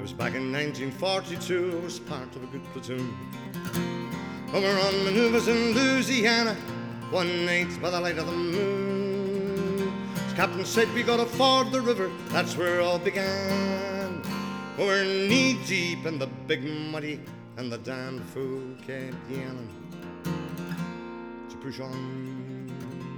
was back in 1942, I was part of a good platoon. We were on manoeuvres in Louisiana, one night by the light of the moon. As Captain said, we gotta ford the river, that's where it all began. We were knee-deep in the big muddy, and the damned fool kept yelling to push on.